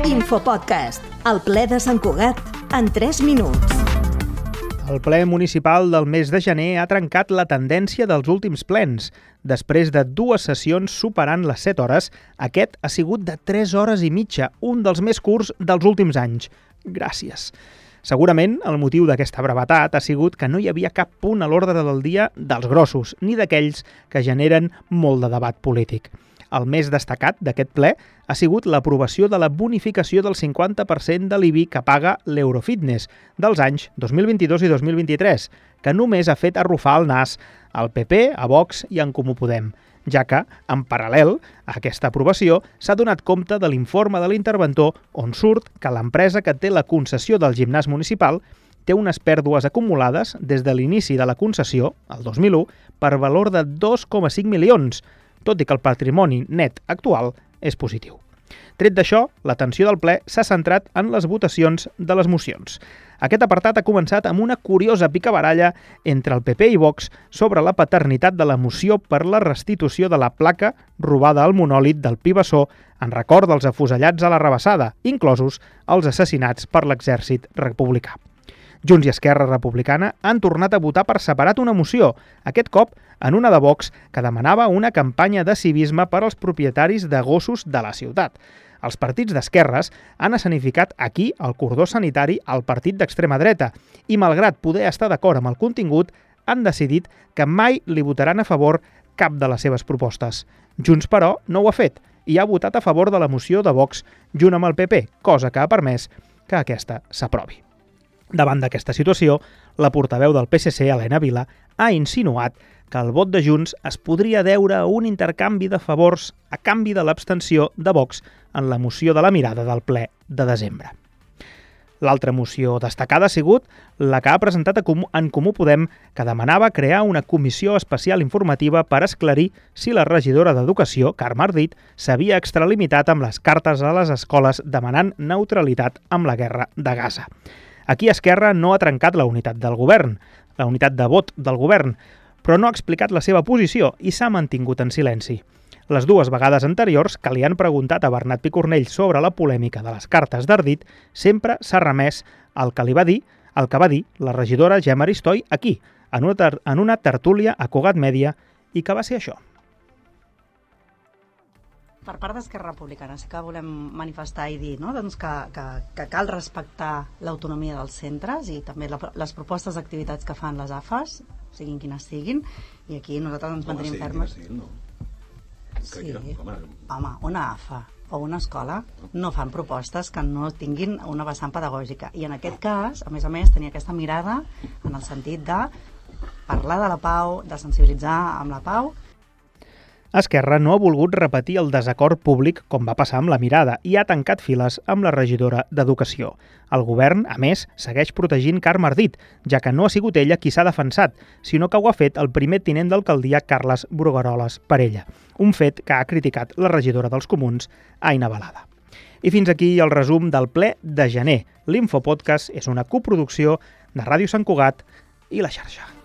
Infopodcast, el ple de Sant Cugat en 3 minuts. El ple municipal del mes de gener ha trencat la tendència dels últims plens. Després de 2 sessions superant les 7 hores, aquest ha sigut de 3 hores i mitja, un dels més curts dels últims anys. Gràcies. Segurament el motiu d'aquesta brevetat ha sigut que no hi havia cap punt a l'ordre del dia dels grossos, ni d'aquells que generen molt de debat polític. El més destacat d'aquest ple ha sigut l'aprovació de la bonificació del 50% de l'IBI que paga l'Eurofitness dels anys 2022 i 2023, que només ha fet arrufar el nas al PP, a Vox i a En Comú Podem, ja que, en paral·lel a aquesta aprovació, s'ha donat compte de l'informe de l'interventor on surt que l'empresa que té la concessió del gimnàs municipal té unes pèrdues acumulades des de l'inici de la concessió, el 2001, per valor de 2,5 milions, tot i que el patrimoni net actual és positiu. Tret d'això, l'atenció del ple s'ha centrat en les votacions de les mocions. Aquest apartat ha començat amb una curiosa picabaralla entre el PP i Vox sobre la paternitat de la moció per la restitució de la placa robada al monòlit del Pi Bessó en record dels afusellats a la Rabassada, inclosos els assassinats per l'exèrcit republicà. Junts i Esquerra Republicana han tornat a votar per separat una moció, aquest cop en una de Vox que demanava una campanya de civisme per als propietaris de gossos de la ciutat. Els partits d'esquerres han escenificat aquí el cordó sanitari al partit d'extrema dreta i, malgrat poder estar d'acord amb el contingut, han decidit que mai li votaran a favor cap de les seves propostes. Junts, però, no ho ha fet i ha votat a favor de la moció de Vox junt amb el PP, cosa que ha permès que aquesta s'aprovi. Davant d'aquesta situació, la portaveu del PSC, Helena Vila, ha insinuat que el vot de Junts es podria deure a un intercanvi de favors a canvi de l'abstenció de Vox en la moció de la mirada del ple de desembre. L'altra moció destacada ha sigut la que ha presentat En Comú Podem, que demanava crear una comissió especial informativa per esclarir si la regidora d'Educació, Carme Ardit, s'havia extralimitat amb les cartes a les escoles demanant neutralitat amb la guerra de Gaza. Aquí Esquerra no ha trencat la unitat del govern, la unitat de vot del govern, però no ha explicat la seva posició i s'ha mantingut en silenci. Les 2 vegades anteriors que li han preguntat a Bernat Picornell sobre la polèmica de les cartes d'Ardit, sempre s'ha remès al que va dir la regidora Gemma Aristoi aquí, en una tertúlia a Cugat Mèdia, i que va ser això. Per part d'Esquerra Republicana sí que volem manifestar i dir, no? Doncs que cal respectar l'autonomia dels centres i també les propostes d'activitats que fan les AFAs, siguin quines siguin, i aquí nosaltres ens mantenim fermes. Sí, home, una AFA o una escola no fan propostes que no tinguin una vessant pedagògica, i en aquest cas, a més, tenia aquesta mirada en el sentit de parlar de la pau, de sensibilitzar amb la pau. Esquerra no ha volgut repetir el desacord públic com va passar amb la mirada i ha tancat files amb la regidora d'Educació. El govern, a més, segueix protegint Carme Ardit, ja que no ha sigut ella qui s'ha defensat, sinó que ho ha fet el primer tinent d'alcaldia Carles Brugueroles per ella, un fet que ha criticat la regidora dels Comuns, Aina Balada. I fins aquí el resum del ple de gener. L'Infopodcast és una coproducció de Ràdio Sant Cugat i La Xarxa.